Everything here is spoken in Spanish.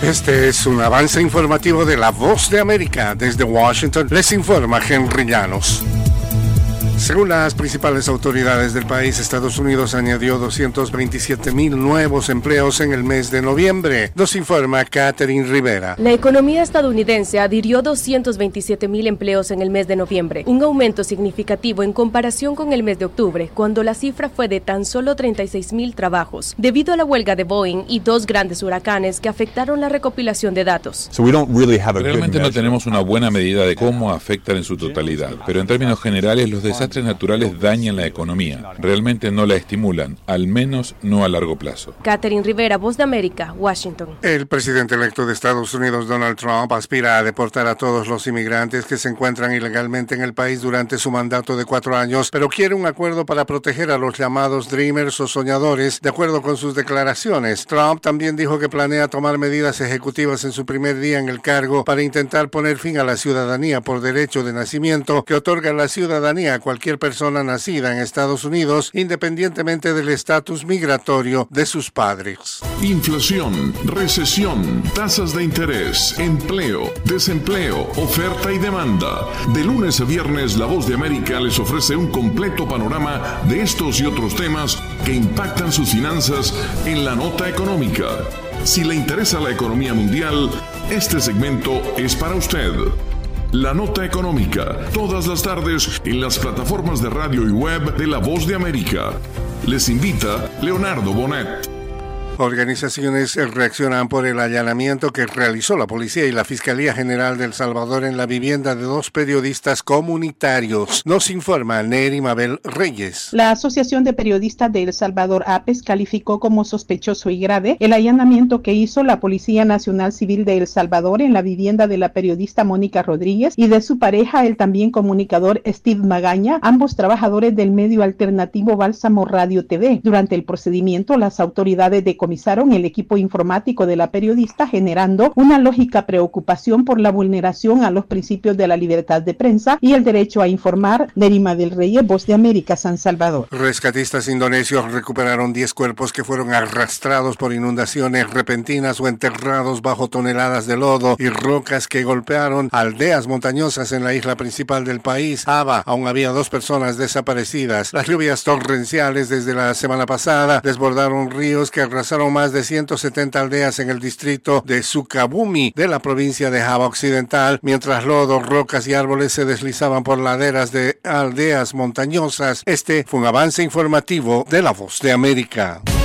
Este es un avance informativo de La Voz de América. Desde Washington les informa Henry Llanos. Según las principales autoridades del país, Estados Unidos añadió 227,000 nuevos empleos en el mes de noviembre. Nos informa Catherine Rivera. La economía estadounidense adhirió 227,000 empleos en el mes de noviembre, un aumento significativo en comparación con el mes de octubre, cuando la cifra fue de tan solo 36,000 trabajos, debido a la huelga de Boeing y dos grandes huracanes que afectaron la recopilación de datos. Realmente no tenemos una buena medida de cómo afectan en su totalidad, pero en términos generales los desastres naturales dañan la economía. Realmente no la estimulan, al menos no a largo plazo. Catherine Rivera, Voz de América, Washington. El presidente electo de Estados Unidos, Donald Trump, aspira a deportar a todos los inmigrantes que se encuentran ilegalmente en el país durante su mandato de 4 años, pero quiere un acuerdo para proteger a los llamados dreamers o soñadores, de acuerdo con sus declaraciones. Trump también dijo que planea tomar medidas ejecutivas en su primer día en el cargo para intentar poner fin a la ciudadanía por derecho de nacimiento, que otorga la ciudadanía a cualquier persona nacida en Estados Unidos, independientemente del estatus migratorio de sus padres. Inflación, recesión, tasas de interés, empleo, desempleo, oferta y demanda. De lunes a viernes, La Voz de América les ofrece un completo panorama de estos y otros temas que impactan sus finanzas en la nota económica. Si le interesa la economía mundial, este segmento es para usted. La Nota Económica, todas las tardes en las plataformas de radio y web de La Voz de América. Les invita Leonardo Bonet. Organizaciones reaccionan por el allanamiento que realizó la Policía y la Fiscalía General de El Salvador en la vivienda de 2 periodistas comunitarios. Nos informa Neri Mabel Reyes. La Asociación de Periodistas de El Salvador, APES, calificó como sospechoso y grave el allanamiento que hizo la Policía Nacional Civil de El Salvador en la vivienda de la periodista Mónica Rodríguez y de su pareja, el también comunicador Steve Magaña, ambos trabajadores del medio alternativo Bálsamo Radio TV. Durante el procedimiento, las autoridades decomisaron el equipo informático de la periodista, generando una lógica preocupación por la vulneración a los principios de la libertad de prensa y el derecho a informar. Nerima del Reyes, Voz de América, San Salvador. Rescatistas indonesios recuperaron 10 cuerpos que fueron arrastrados por inundaciones repentinas o enterrados bajo toneladas de lodo y rocas que golpearon aldeas montañosas en la isla principal del país, Java. Aún había 2 personas desaparecidas. Las lluvias torrenciales desde la semana pasada desbordaron ríos que arrasaron más de 170 aldeas en el distrito de Sukabumi de la provincia de Java Occidental, mientras lodo, rocas y árboles se deslizaban por laderas de aldeas montañosas. Este fue un avance informativo de La Voz de América.